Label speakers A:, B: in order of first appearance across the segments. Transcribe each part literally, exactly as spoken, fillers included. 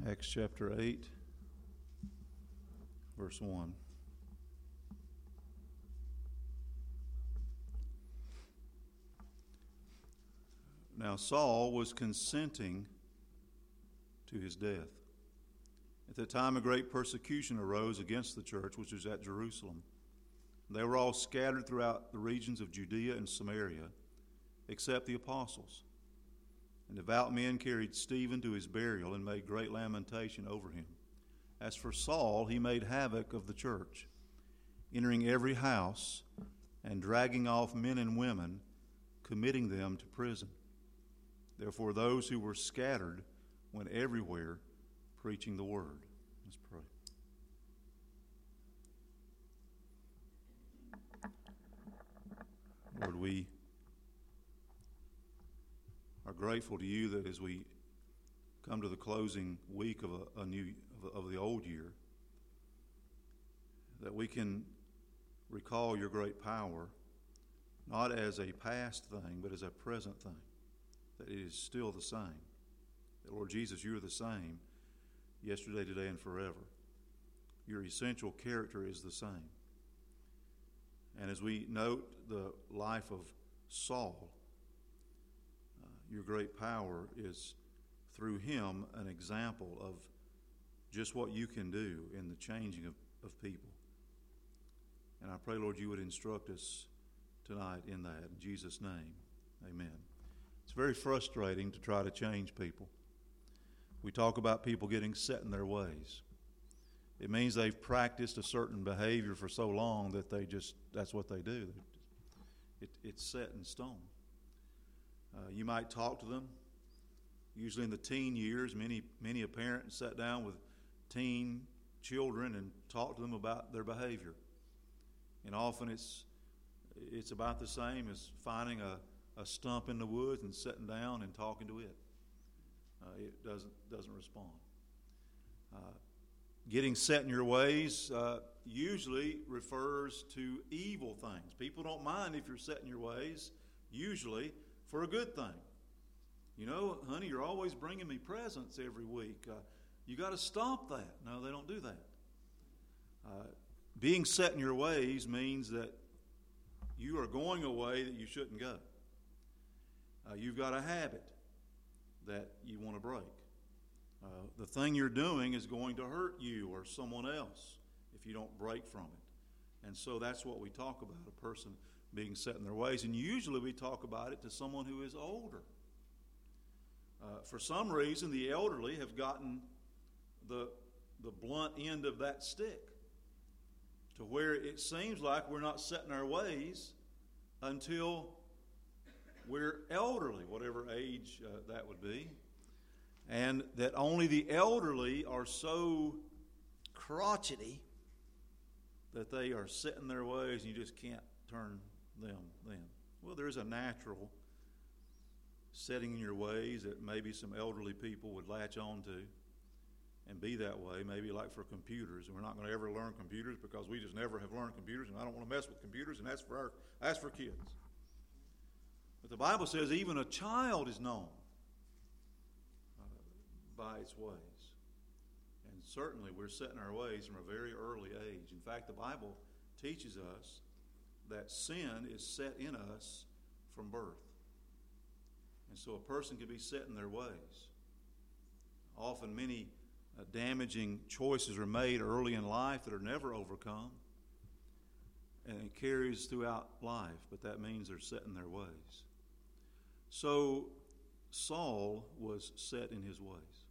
A: Acts chapter eight, verse one. Now Saul was consenting to his death. At the time, a great persecution arose against the church, which was at Jerusalem. They were all scattered throughout the regions of Judea and Samaria, except the apostles. And devout men carried Stephen to his burial and made great lamentation over him. As for Saul, he made havoc of the church, entering every house and dragging off men and women, committing them to prison. Therefore, those who were scattered went everywhere preaching the word. Let's pray. Lord, we are grateful to you that as we come to the closing week of a, a new of, of the old year, that we can recall your great power, not as a past thing, but as a present thing, that it is still the same. That, Lord Jesus, you're the same yesterday, today, and forever. Your essential character is the same. And as we note the life of Saul, uh, your great power is through him an example of just what you can do in the changing of, of people. And I pray, Lord, you would instruct us tonight in that. In Jesus' name, amen. It's very frustrating to try to change people. We talk about people getting set in their ways. It means they've practiced a certain behavior for so long that they just, that's what they do. It, it's set in stone. Uh, you might talk to them. Usually in the teen years, many, many a parent sat down with teen children and talked to them about their behavior. And often it's, it's about the same as finding a, a stump in the woods and sitting down and talking to it. Uh, it doesn't doesn't respond. Uh, getting set in your ways uh, usually refers to evil things. People don't mind if you're set in your ways, usually for a good thing. You know, honey, you're always bringing me presents every week. Uh, you got to stop that. No, they don't do that. Uh, being set in your ways means that you are going a way that you shouldn't go. Uh, you've got a habit that you want to break. Uh, the thing you're doing is going to hurt you or someone else if you don't break from it. And so that's what we talk about, a person being set in their ways. And usually we talk about it to someone who is older. Uh, for some reason, the elderly have gotten the, the blunt end of that stick to where it seems like we're not set in our ways until we're elderly, whatever age uh, that would be, and that only the elderly are so crotchety that they are set in their ways and you just can't turn them then. Well, there's a natural setting in your ways that maybe some elderly people would latch on to and be that way, maybe like for computers. And we're not going to ever learn computers because we just never have learned computers, and I don't want to mess with computers, and that's for our, that's for kids. But the Bible says even a child is known uh, by its ways. And certainly we're set in our ways from a very early age. In fact, the Bible teaches us that sin is set in us from birth. And so a person can be set in their ways. Often many uh, damaging choices are made early in life that are never overcome. And it carries throughout life, but that means they're set in their ways. So Saul was set in his ways.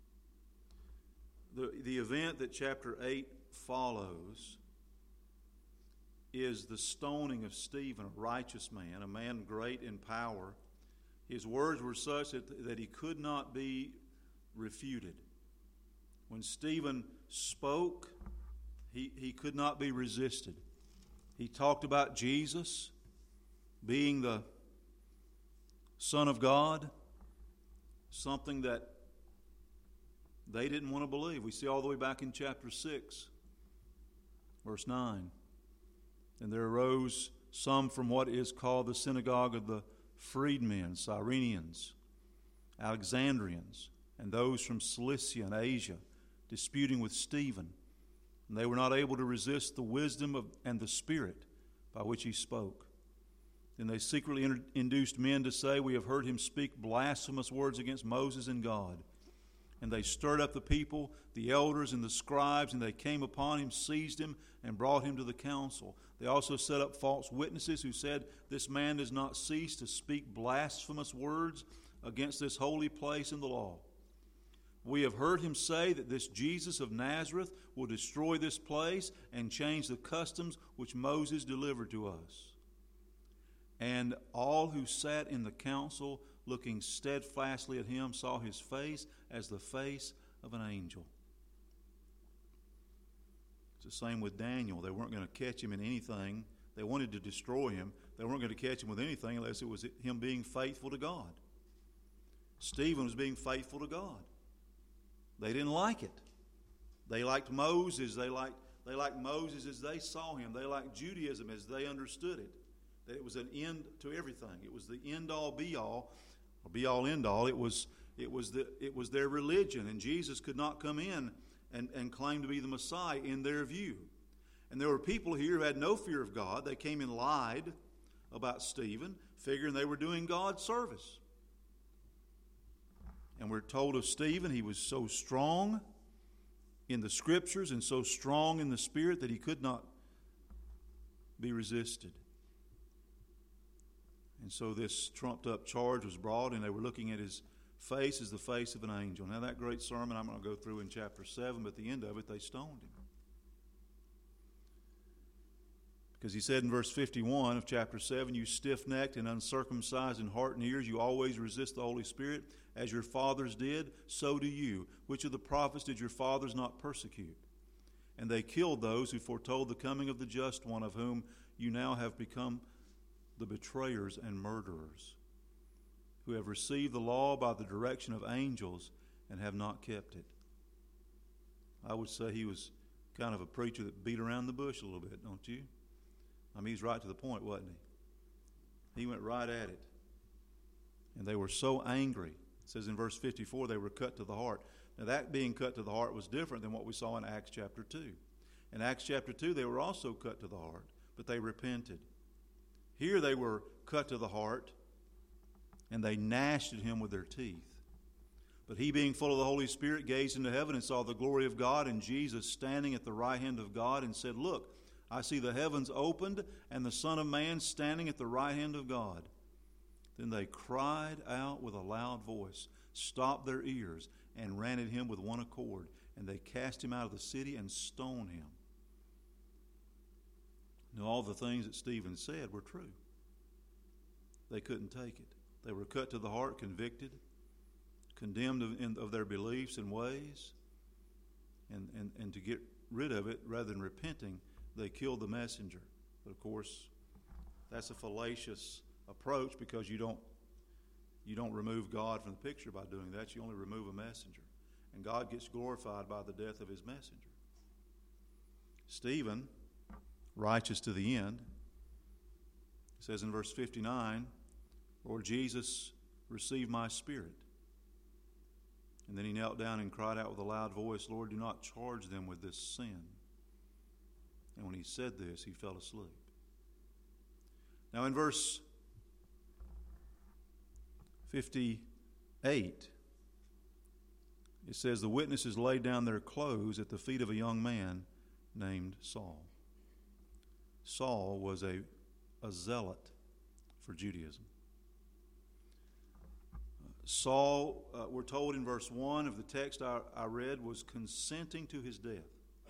A: The, the event that chapter eight follows is the stoning of Stephen, a righteous man, a man great in power. His words were such that, that he could not be refuted. When Stephen spoke, he, he could not be resisted. He talked about Jesus being the Son of God, something that they didn't want to believe. We see all the way back in chapter six, verse nine. And there arose some from what is called the synagogue of the freedmen, Cyrenians, Alexandrians, and those from Cilicia and Asia, disputing with Stephen. And they were not able to resist the wisdom of, and the Spirit by which he spoke. Then they secretly inter- induced men to say, "We have heard him speak blasphemous words against Moses and God." And they stirred up the people, the elders and the scribes, and they came upon him, seized him, and brought him to the council. They also set up false witnesses who said, "This man does not cease to speak blasphemous words against this holy place and the law. We have heard him say that this Jesus of Nazareth will destroy this place and change the customs which Moses delivered to us." And all who sat in the council, looking steadfastly at him, saw his face as the face of an angel. It's the same with Daniel. They weren't going to catch him in anything. They wanted to destroy him. They weren't going to catch him with anything unless it was him being faithful to God. Stephen was being faithful to God. They didn't like it. They liked Moses. They liked, they liked Moses as they saw him. They liked Judaism as they understood it. That it was an end to everything. It was the end-all, be-all, or be-all, end-all. It was, it was, the, it was their religion, and Jesus could not come in and, and claim to be the Messiah in their view. And there were people here who had no fear of God. They came and lied about Stephen, figuring they were doing God's service. And we're told of Stephen, he was so strong in the Scriptures and so strong in the Spirit that he could not be resisted. And so this trumped-up charge was brought, and they were looking at his face as the face of an angel. Now, that great sermon I'm going to go through in chapter seven, but at the end of it, they stoned him. Because he said in verse fifty-one of chapter seven, "You stiff-necked and uncircumcised in heart and ears, you always resist the Holy Spirit, as your fathers did, so do you. Which of the prophets did your fathers not persecute? And they killed those who foretold the coming of the just one, of whom you now have become the betrayers and murderers, who have received the law by the direction of angels and have not kept it." I would say he was kind of a preacher that beat around the bush a little bit, don't you? I mean, he's right to the point, wasn't he? He went right at it. And they were so angry. It says in verse fifty-four, they were cut to the heart. Now, that being cut to the heart was different than what we saw in Acts chapter two. In Acts chapter two, they were also cut to the heart, but they repented. Here they were cut to the heart, and they gnashed at him with their teeth. But he, being full of the Holy Spirit, gazed into heaven and saw the glory of God and Jesus standing at the right hand of God, and said, "Look, I see the heavens opened and the Son of Man standing at the right hand of God." Then they cried out with a loud voice, stopped their ears, and ran at him with one accord. And they cast him out of the city and stoned him. Now, all the things that Stephen said were true. They couldn't take it. They were cut to the heart, convicted, condemned of, in, of their beliefs and ways. And, and, and to get rid of it, rather than repenting, they killed the messenger. But of course, that's a fallacious approach, because you don't you don't remove God from the picture by doing that. You only remove a messenger. And God gets glorified by the death of his messenger. Stephen, righteous to the end, says in verse fifty-nine, "Lord Jesus, receive my spirit." And then he knelt down and cried out with a loud voice, "Lord, do not charge them with this sin." And when he said this, he fell asleep. Now in verse fifty-eight, it says, "The witnesses laid down their clothes at the feet of a young man named Saul." Saul was a, a zealot for Judaism. Saul, uh, we're told in verse one of the text I, I read, was consenting to his death.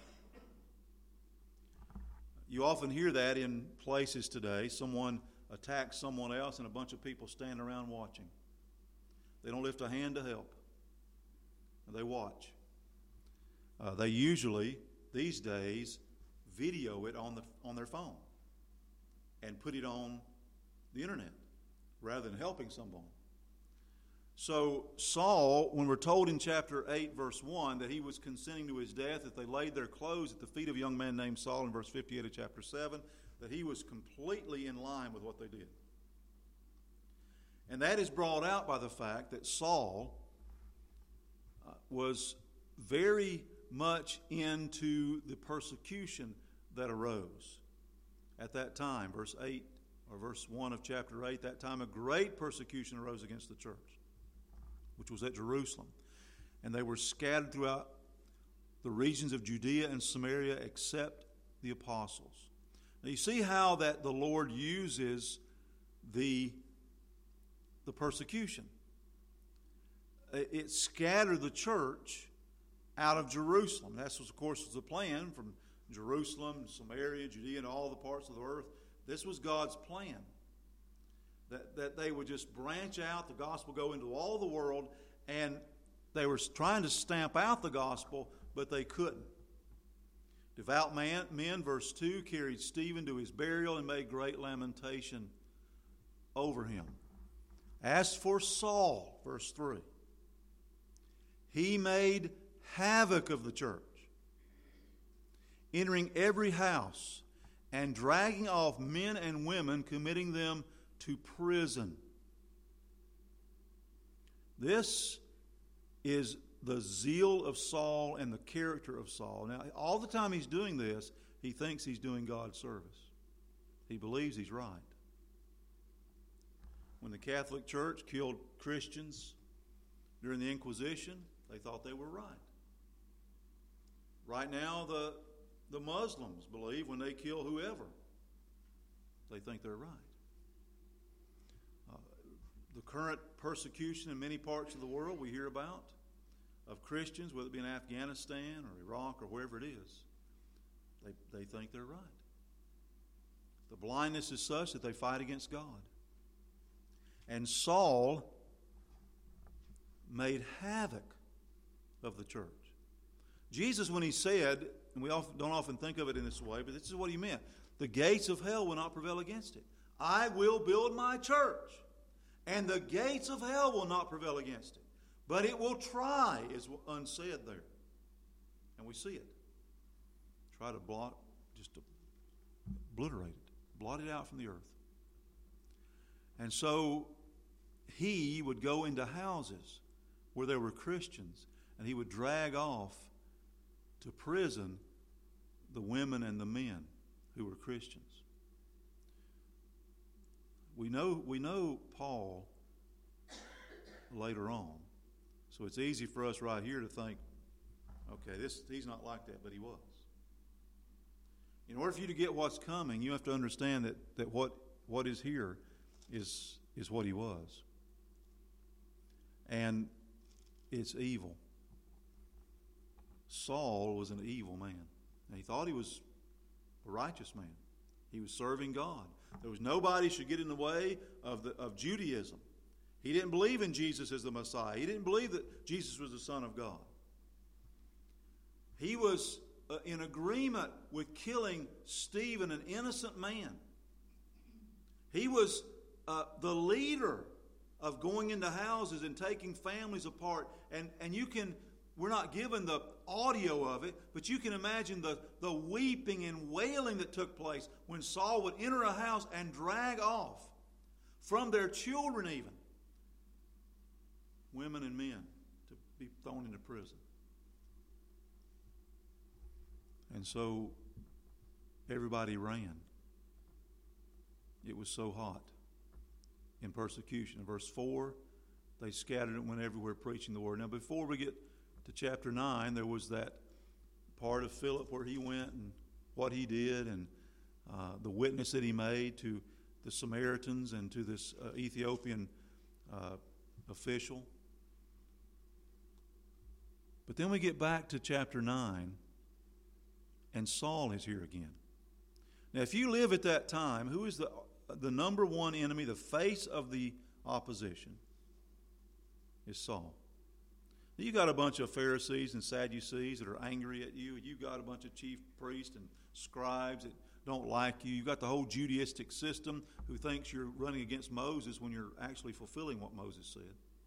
A: You often hear that in places today. Someone attacks someone else and a bunch of people stand around watching. They don't lift a hand to help. They watch. Uh, they usually, these days, video it on the on their phone and put it on the internet rather than helping someone. So Saul, when we're told in chapter eight, verse one, that he was consenting to his death, that they laid their clothes at the feet of a young man named Saul in verse fifty-eight of chapter seven, that he was completely in line with what they did. And that is brought out by the fact that Saul was very much into the persecution that arose at that time. Verse eight, or verse one of chapter eight, that time a great persecution arose against the church, which was at Jerusalem. And they were scattered throughout the regions of Judea and Samaria except the apostles. Now you see how that the Lord uses the, the persecution. It scattered the church out of Jerusalem. That was, of course, was the plan from Jerusalem, Samaria, Judea, and all the parts of the earth. This was God's plan, that, that they would just branch out, the gospel go into all the world, and they were trying to stamp out the gospel, but they couldn't. Devout man, men, verse two, carried Stephen to his burial and made great lamentation over him. As for Saul, verse three, he made havoc of the church, entering every house and dragging off men and women, committing them to prison. This is the zeal of Saul and the character of Saul. Now, all the time he's doing this, he thinks he's doing God's service. He believes he's right. When the Catholic Church killed Christians during the Inquisition, they thought they were right. Right now, the, the Muslims believe when they kill whoever, they think they're right. Uh, the current persecution in many parts of the world we hear about of Christians, whether it be in Afghanistan or Iraq or wherever it is, they, they think they're right. The blindness is such that they fight against God. And Saul made havoc of the church. Jesus, when he said, and we often, don't often think of it in this way, but this is what he meant, the gates of hell will not prevail against it. I will build my church, and the gates of hell will not prevail against it. But it will try, is unsaid there. And we see it. Try to blot, just to obliterate it, blot it out from the earth. And so he would go into houses where there were Christians, and he would drag off to prison the women and the men who were Christians. We know, we know Paul later on. So it's easy for us right here to think, okay, this he's not like that, but he was. In order for you to get what's coming, you have to understand that, that what, what is here is, is what he was. And it's evil. Saul was an evil man. And he thought he was a righteous man. He was serving God. There was nobody should get in the way of, the, of Judaism. He didn't believe in Jesus as the Messiah. He didn't believe that Jesus was the Son of God. He was uh, in agreement with killing Stephen, an innocent man. He was uh, the leader of going into houses and taking families apart. And, and you can, we're not given the audio of it, but you can imagine the, the weeping and wailing that took place when Saul would enter a house and drag off from their children even women and men to be thrown into prison. And so everybody ran. It was so hot in persecution. In verse four, they scattered and went everywhere preaching the word. Now before we get to chapter nine, there was that part of Philip where he went and what he did and uh, the witness that he made to the Samaritans and to this uh, Ethiopian uh, official. But then we get back to chapter nine, and Saul is here again. Now, if you live at that time, who is the, the number one enemy, the face of the opposition? Is Saul. You got a bunch of Pharisees and Sadducees that are angry at you. You got a bunch of chief priests and scribes that don't like you. You got the whole Judaistic system who thinks you're running against Moses when you're actually fulfilling what Moses said.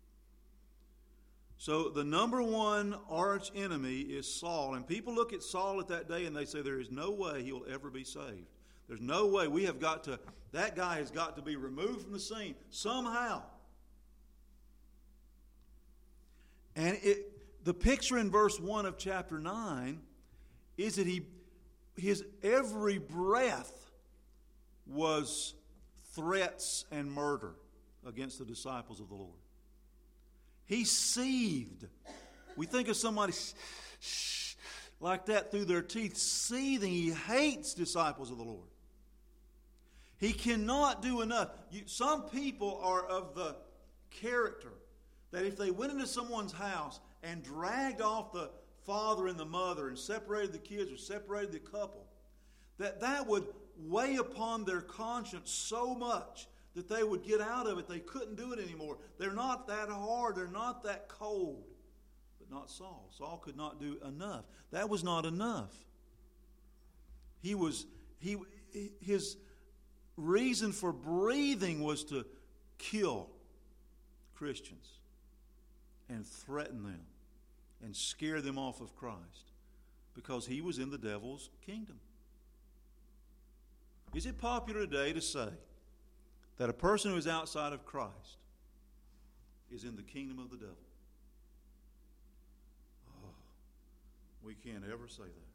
A: So the number one arch enemy is Saul. And people look at Saul at that day and they say there is no way he will ever be saved. There's no way. We have got to, that guy has got to be removed from the scene somehow. And it, the picture in verse one of chapter nine is that he, his every breath was threats and murder against the disciples of the Lord. He seethed. We think of somebody like that through their teeth, seething. He hates disciples of the Lord. He cannot do enough. You, some people are of the character that if they went into someone's house and dragged off the father and the mother and separated the kids or separated the couple, that that would weigh upon their conscience so much that they would get out of it. They couldn't do it anymore. They're not that hard. They're not that cold. But not Saul. Saul could not do enough. That was not enough. He was, he, his reason for breathing was to kill Christians and threaten them and scare them off of Christ because he was in the devil's kingdom. Is it popular today to say that a person who is outside of Christ is in the kingdom of the devil? Oh, we can't ever say that.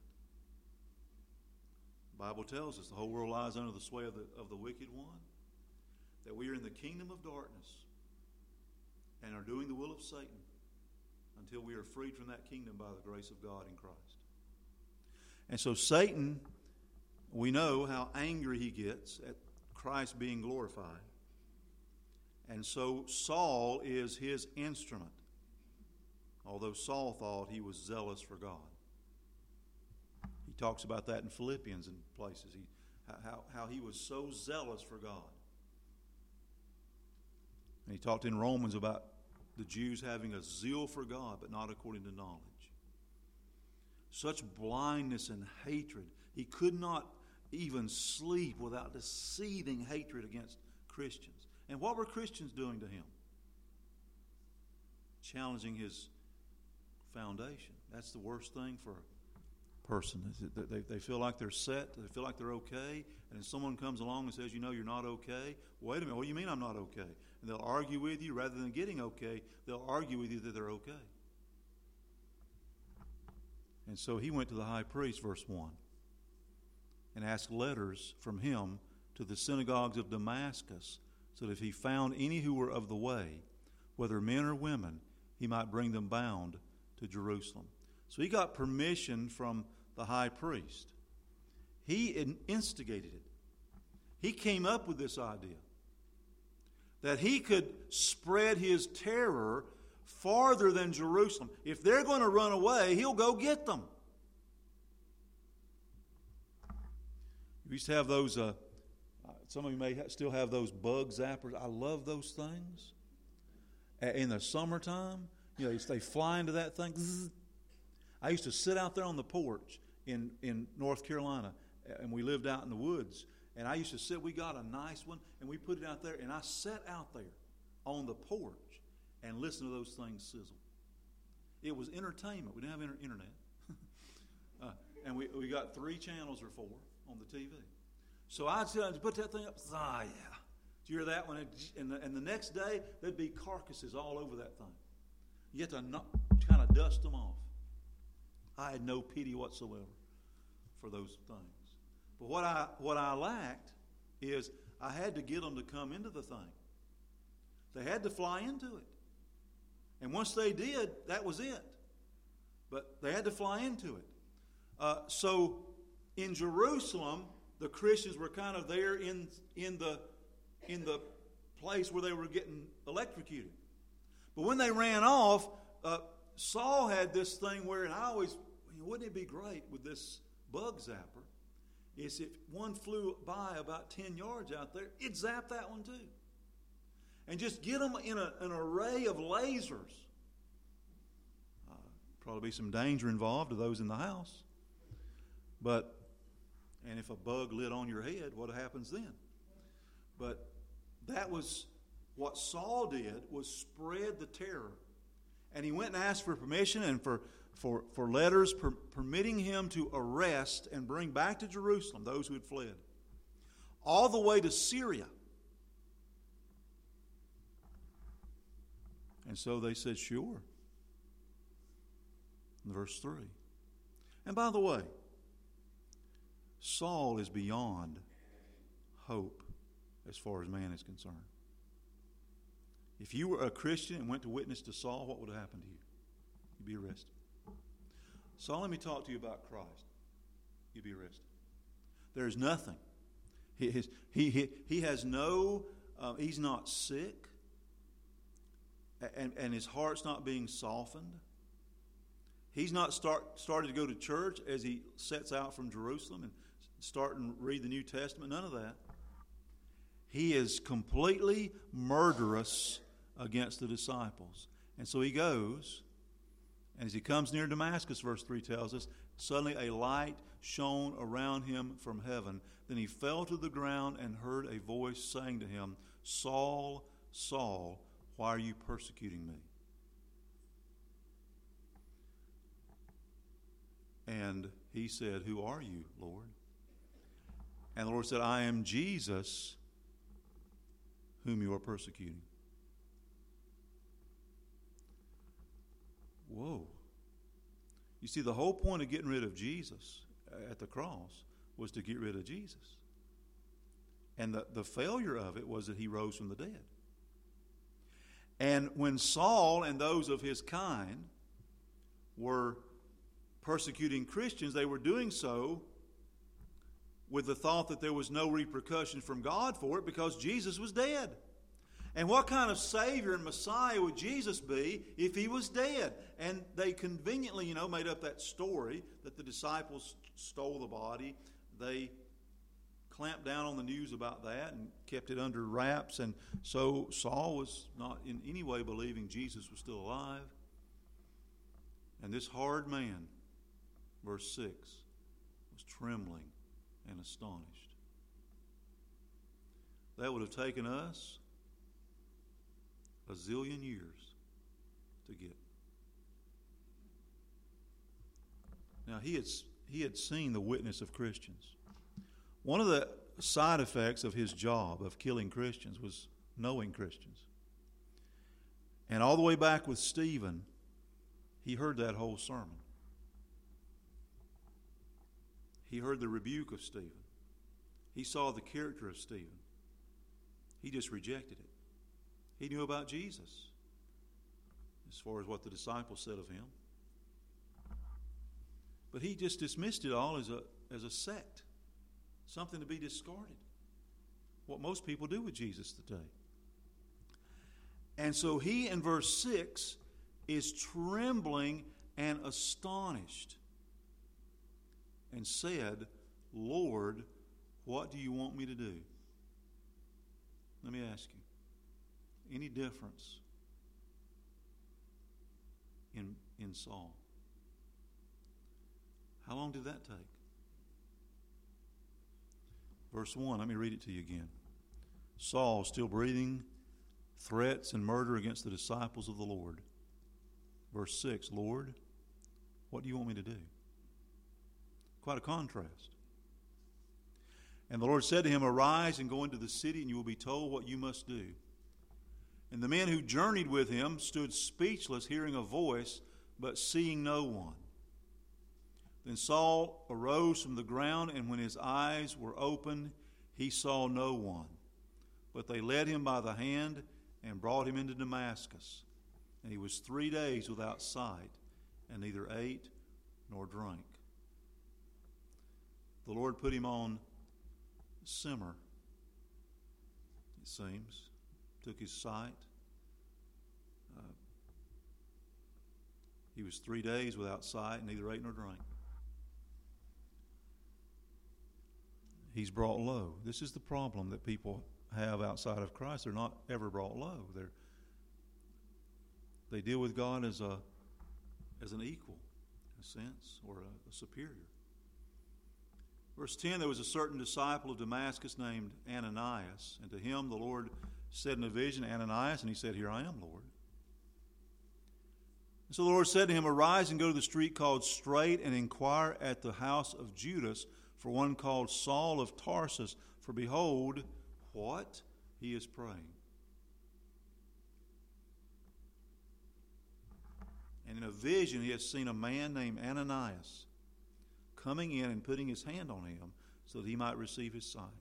A: The Bible tells us the whole world lies under the sway of the, of the wicked one, that we are in the kingdom of darkness and are doing the will of Satan until we are freed from that kingdom by the grace of God in Christ. And so Satan, we know how angry he gets at Christ being glorified. And so Saul is his instrument, although Saul thought he was zealous for God. He talks about that in Philippians and places, he, how, how he was so zealous for God. And he talked in Romans about the Jews having a zeal for God, but not according to knowledge. Such blindness and hatred. He could not even sleep without the seething hatred against Christians. And what were Christians doing to him? Challenging his foundation. That's the worst thing for a person. They, they feel like they're set. They feel like they're okay. And then someone comes along and says, you know, you're not okay. Wait a minute, what do you mean I'm not okay? And they'll argue with you. Rather than getting okay, they'll argue with you that they're okay. And so he went to the high priest, verse one, and asked letters from him to the synagogues of Damascus, so that if he found any who were of the way, whether men or women, he might bring them bound to Jerusalem. So he got permission from the high priest. He instigated it. He came up with this idea that he could spread his terror farther than Jerusalem. If they're going to run away, he'll go get them. We used to have those, uh, some of you may still have those bug zappers. I love those things. In the summertime, you know, they fly into that thing. I used to sit out there on the porch in, in North Carolina, and we lived out in the woods. And I used to sit, we got a nice one, and we put it out there, and I sat out there on the porch and listened to those things sizzle. It was entertainment. We didn't have inter- internet. uh, and we, we got three channels or four on the T V. So I'd sit down and put that thing up. Ah, yeah. Did you hear that one? And the, and the next day, there'd be carcasses all over that thing. You had to not, kind of dust them off. I had no pity whatsoever for those things. But what I what I lacked is I had to get them to come into the thing. They had to fly into it. And once they did, that was it. But they had to fly into it. Uh, so in Jerusalem, the Christians were kind of there in in the in the place where they were getting electrocuted. But when they ran off, uh, Saul had this thing where, and I always, wouldn't it be great with this bug zapper, is if one flew by about ten yards out there, it'd zap that one too. And just get them in a, an array of lasers. Uh, probably be some danger involved to those in the house. But, and if a bug lit on your head, what happens then? But that was what Saul did, was spread the terror. And he went and asked for permission and for, for, for letters per, permitting him to arrest and bring back to Jerusalem those who had fled. All the way to Syria. And so they said, sure. in verse three. And by the way, Saul is beyond hope as far as man is concerned. If you were a Christian and went to witness to Saul, what would have happened to you? You'd be arrested. So let me talk to you about Christ. You'd be arrested. There's nothing. He, his, he, he, he has no, uh, he's not sick, and, and his heart's not being softened. He's not start, started to go to church as he sets out from Jerusalem and start and read the New Testament. None of that. He is completely murderous against the disciples. And so he goes, and as he comes near Damascus, verse three tells us, suddenly a light shone around him from heaven. Then he fell to the ground and heard a voice saying to him, Saul, Saul, why are you persecuting me? And he said, who are you, Lord? And the Lord said, I am Jesus, whom you are persecuting. Whoa. You see, the whole point of getting rid of Jesus at the cross was to get rid of Jesus. And the, the failure of it was that he rose from the dead. And when Saul and those of his kind were persecuting Christians, they were doing so with the thought that there was no repercussion from God for it because Jesus was dead. And what kind of Savior and Messiah would Jesus be if he was dead? And they conveniently, you know, made up that story that the disciples stole the body. They clamped down on the news about that and kept it under wraps. And so Saul was not in any way believing Jesus was still alive. And this hard man, verse six, was trembling and astonished. That would have taken us a zillion years to get. Now, he had, he had seen the witness of Christians. One of the side effects of his job of killing Christians was knowing Christians. And all the way back with Stephen, he heard that whole sermon. He heard the rebuke of Stephen. He saw the character of Stephen. He just rejected it. He knew about Jesus as far as what the disciples said of him. But he just dismissed it all as a, as a sect, something to be discarded. What most people do with Jesus today. And so he, in verse six, is trembling and astonished and said, Lord, what do you want me to do? Let me ask you. Any difference in, in Saul? How long did that take? Verse one, let me read it to you again. Saul, still breathing threats and murder against the disciples of the Lord. Verse six, Lord, what do you want me to do? Quite a contrast. And the Lord said to him, arise and go into the city, and you will be told what you must do. And the men who journeyed with him stood speechless, hearing a voice, but seeing no one. Then Saul arose from the ground, and when his eyes were opened, he saw no one. But they led him by the hand and brought him into Damascus. And he was three days without sight, and neither ate nor drank. The Lord put him on simmer, it seems. Took his sight. Uh, he was three days without sight, neither ate nor drank. He's brought low. This is the problem that people have outside of Christ. They're not ever brought low. They're, they deal with God as a as an equal, in a sense, or a, a superior. Verse ten, there was a certain disciple of Damascus named Ananias, and to him the Lord said in a vision, Ananias, and he said, here I am, Lord. And so the Lord said to him, arise and go to the street called Straight and inquire at the house of Judas for one called Saul of Tarsus, for behold, what? He is praying. And in a vision, he has seen a man named Ananias coming in and putting his hand on him so that he might receive his sight.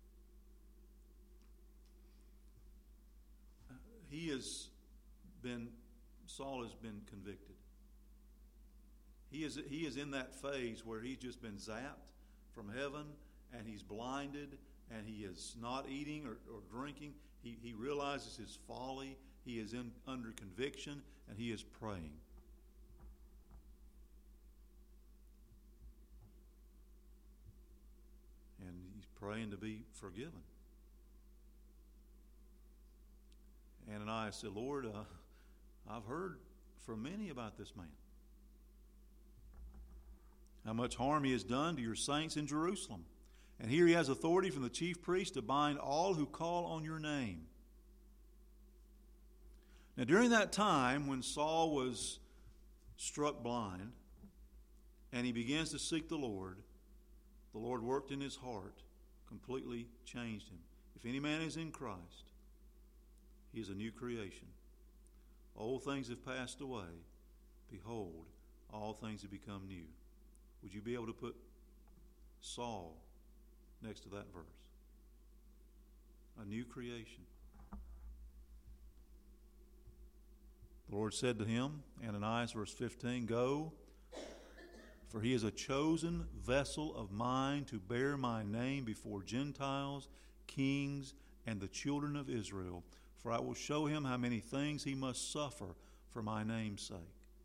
A: He has been, Saul has been convicted. He is, he is in that phase where he's just been zapped from heaven, and he's blinded, and he is not eating or, or drinking. He, he realizes his folly. He is in, under conviction, and he is praying. And he's praying to be forgiven. Ananias said, Lord, uh, I've heard from many about this man, how much harm he has done to your saints in Jerusalem. And here he has authority from the chief priest to bind all who call on your name. Now, during that time when Saul was struck blind and he begins to seek the Lord, the Lord worked in his heart, completely changed him. If any man is in Christ, he is a new creation. Old things have passed away. Behold, all things have become new. Would you be able to put Saul next to that verse? A new creation. The Lord said to him, Ananias, verse fifteen, Go, for he is a chosen vessel of mine to bear my name before Gentiles, kings, and the children of Israel. For I will show him how many things he must suffer for my name's sake.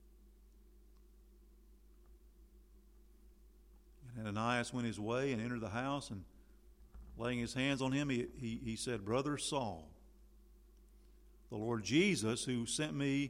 A: And Ananias went his way and entered the house, and laying his hands on him, he, he, he said, Brother Saul, the Lord Jesus, who sent me,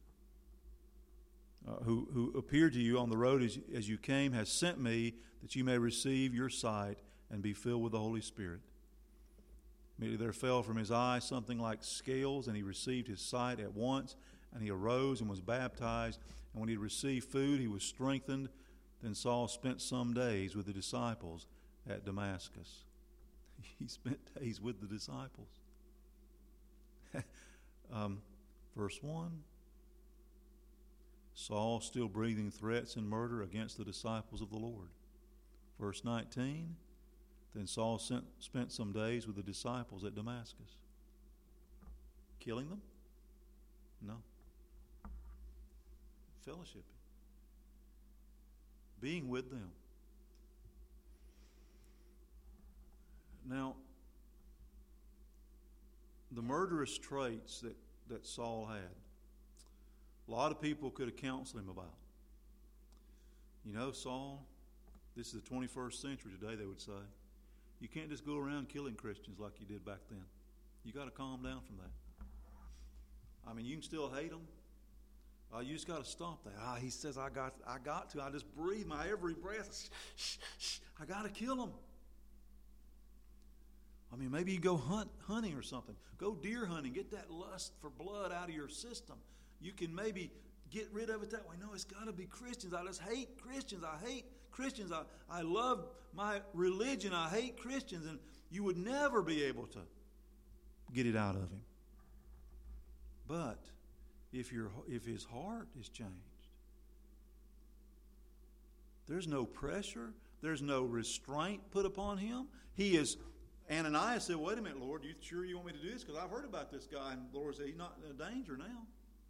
A: uh, who, who appeared to you on the road as, as you came, has sent me that you may receive your sight and be filled with the Holy Spirit. Immediately there fell from his eyes something like scales, and he received his sight at once, and he arose and was baptized. And when he received food, he was strengthened. Then Saul spent some days with the disciples at Damascus. He spent days with the disciples. um, verse one, Saul still breathing threats and murder against the disciples of the Lord. Verse nineteen, then Saul sent, spent some days with the disciples at Damascus. Killing them? No. Fellowshipping. Being with them. Now, the murderous traits that, that Saul had, a lot of people could have counseled him about. You know, Saul, this is the twenty-first century today, they would say. You can't just go around killing Christians like you did back then. You got to calm down from that. I mean, you can still hate them. Uh, you just got to stop that. Ah, he says, I got, I got to. I just breathe my every breath. Shh, shh, I got to kill them. I mean, maybe you go hunt hunting or something. Go deer hunting. Get that lust for blood out of your system. You can maybe get rid of it that way. No, it's got to be Christians. I just hate Christians. I hate Christians. I, I love my religion. I hate Christians. And you would never be able to get it out of him. But if your if his heart is changed, there's no pressure, there's no restraint put upon him. He is, Ananias said, wait a minute, Lord, you sure you want me to do this? Because I've heard about this guy. And the Lord said, he's not in danger now.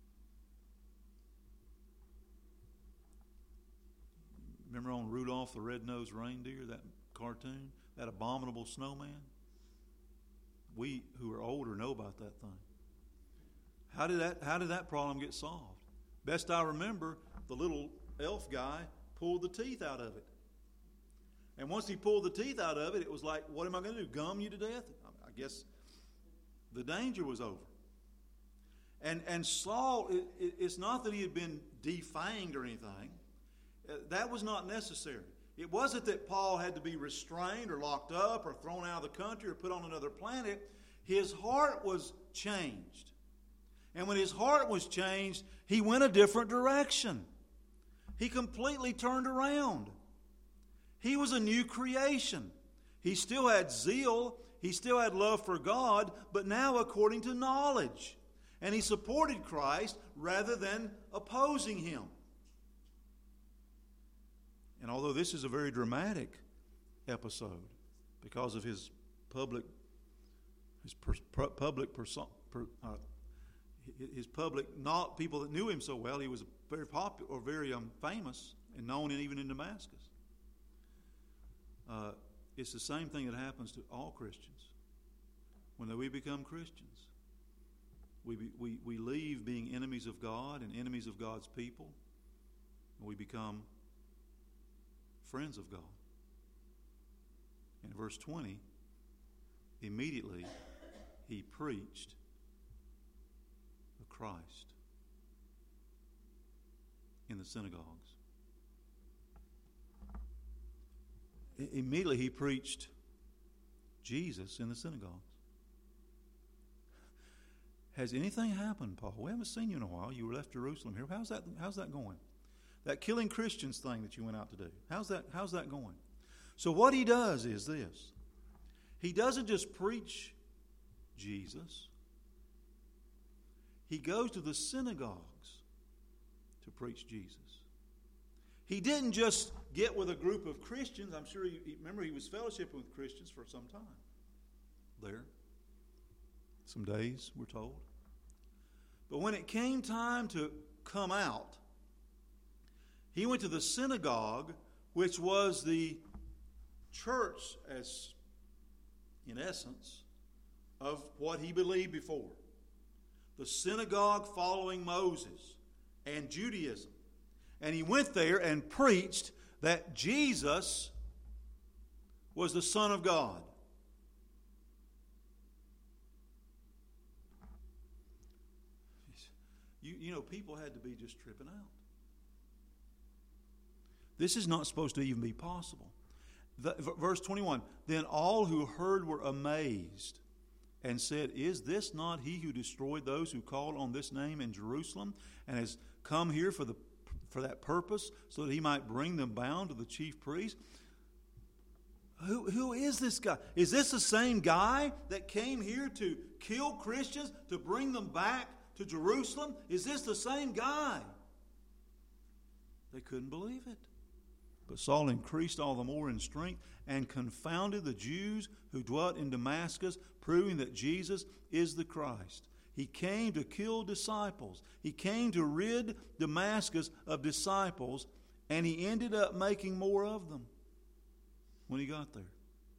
A: Remember on Rudolph the Red-Nosed Reindeer, that cartoon, that abominable snowman? We who are older know about that thing. How did that, how did that problem get solved? Best I remember, the little elf guy pulled the teeth out of it. And once he pulled the teeth out of it, it was like, what am I going to do, gum you to death? I guess the danger was over. And, and Saul, it, it, it's not that he had been defanged or anything. That was not necessary. It wasn't that Paul had to be restrained or locked up or thrown out of the country or put on another planet. His heart was changed. And when his heart was changed, he went a different direction. He completely turned around. He was a new creation. He still had zeal. He still had love for God, but now according to knowledge. And he supported Christ rather than opposing him. And although this is a very dramatic episode because of his public, his per, per, public person, per, uh, his public, not people that knew him so well, he was very popular or very um, famous and known in, even in Damascus. Uh, it's the same thing that happens to all Christians. When we become Christians, we, be, we, we leave being enemies of God and enemies of God's people, and we become friends of God. In verse twenty, immediately he preached the Christ in the synagogues. I- immediately he preached Jesus in the synagogues. Has anything happened, Paul? We haven't seen you in a while. You left Jerusalem here. How's that, how's that going? That killing Christians thing that you went out to do. How's that, how's that going? So what he does is this. He doesn't just preach Jesus. He goes to the synagogues to preach Jesus. He didn't just get with a group of Christians. I'm sure, he, remember, he was fellowshipping with Christians for some time there. Some days, we're told. But when it came time to come out, he went to the synagogue, which was the church, as in essence, of what he believed before. The synagogue following Moses and Judaism. And he went there and preached that Jesus was the Son of God. You, you know, people had to be just tripping out. This is not supposed to even be possible. The, verse twenty-one, then all who heard were amazed and said, is this not he who destroyed those who called on this name in Jerusalem and has come here for the for that purpose, so that he might bring them bound to the chief priest? Who, who is this guy? Is this the same guy that came here to kill Christians, to bring them back to Jerusalem? Is this the same guy? They couldn't believe it. But Saul increased all the more in strength and confounded the Jews who dwelt in Damascus, proving that Jesus is the Christ. He came to kill disciples. He came to rid Damascus of disciples, and he ended up making more of them when he got there.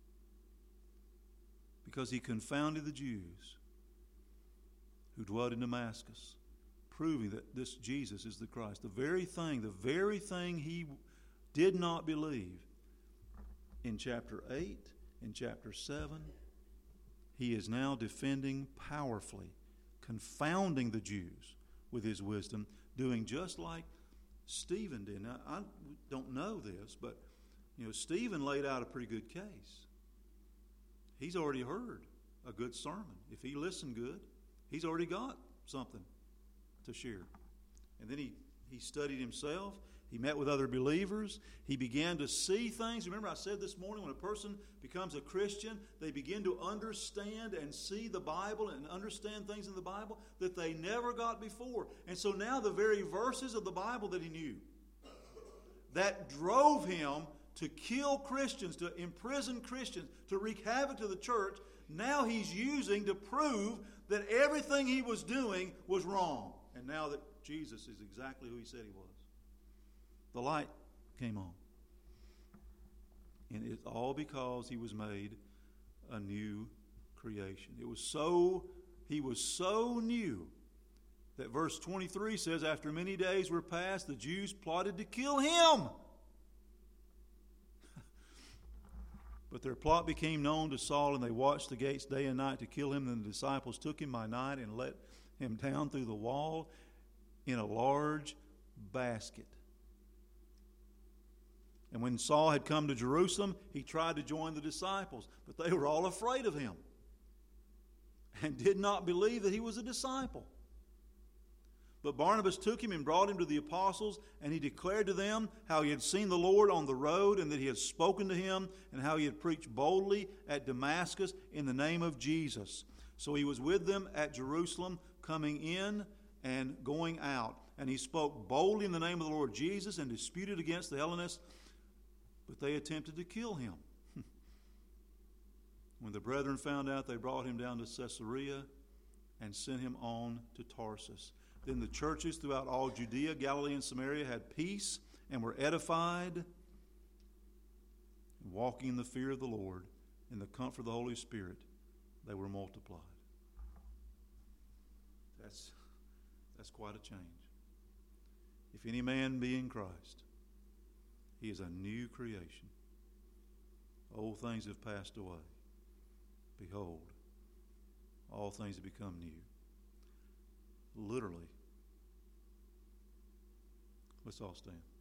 A: Because he confounded the Jews who dwelt in Damascus, proving that this Jesus is the Christ. The very thing, the very thing he did not believe in chapter eight, in chapter seven, he is now defending powerfully, confounding the Jews with his wisdom, doing just like Stephen did. Now, I don't know this, but you know, Stephen laid out a pretty good case. He's already heard a good sermon. If he listened good, he's already got something to share. And then he, he studied himself. He met with other believers. He began to see things. Remember, I said this morning, when a person becomes a Christian, they begin to understand and see the Bible and understand things in the Bible that they never got before. And so now the very verses of the Bible that he knew, that drove him to kill Christians, to imprison Christians, to wreak havoc to the church, now he's using to prove that everything he was doing was wrong. And now that Jesus is exactly who he said he was. The light came on. And it's all because he was made a new creation. It was so, he was so new that verse twenty-three says, after many days were passed, the Jews plotted to kill him. But their plot became known to Saul, and they watched the gates day and night to kill him. Then the disciples took him by night and let him down through the wall in a large basket. And when Saul had come to Jerusalem, he tried to join the disciples, but they were all afraid of him and did not believe that he was a disciple. But Barnabas took him and brought him to the apostles, and he declared to them how he had seen the Lord on the road, and that he had spoken to him, and how he had preached boldly at Damascus in the name of Jesus. So he was with them at Jerusalem, coming in and going out. And he spoke boldly in the name of the Lord Jesus, and disputed against the Hellenists but they attempted to kill him. When the brethren found out, they brought him down to Caesarea and sent him on to Tarsus. Then the churches throughout all Judea, Galilee, and Samaria had peace and were edified, and walking in the fear of the Lord, in the comfort of the Holy Spirit, they were multiplied. That's, that's quite a change. If any man be in Christ, he is a new creation. Old things have passed away. Behold, all things have become new. Literally. Let's all stand.